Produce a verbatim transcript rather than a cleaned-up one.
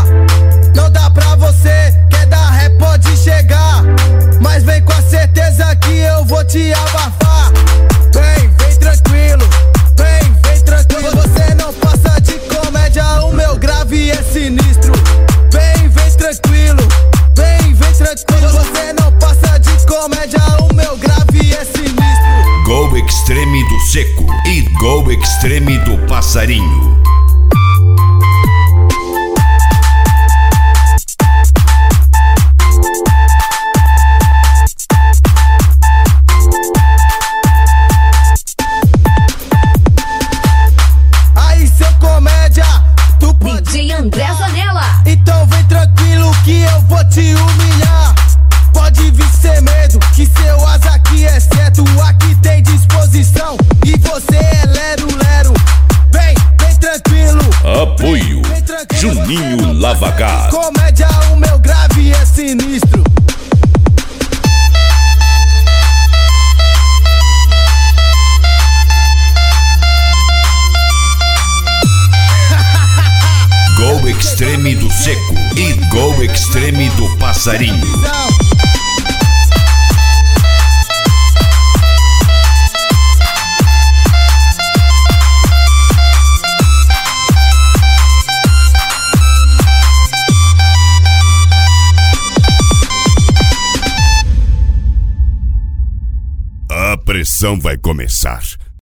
desabafar. Não dá pra você, quer dar ré, pode chegar, mas vem com a certeza que eu vou te abafar. Vem, vem tranquilo, vem, vem tranquilo. Você não passa de comédia, o meu grave é sinistro. Vem, vem tranquilo, vem, vem tranquilo. Você não passa de comédia, o meu grave é sinistro. Go Extreme do Seco e Go Extreme do Passarinho. Aí, seu comédia, tu pode... D J André Zanella. Então vem tranquilo que eu vou te humilhar. Pode vir sem medo, que seu asa aqui é certo. Aqui tem disposição e você é lero, lero. Vem, vem tranquilo. Apoio Vem tranquilo, Juninho você não Lavagar. passa de comédia, o meu grave é sinistro. Go Extreme do Seco e Go Extreme do Passarinho. A pressão vai começar.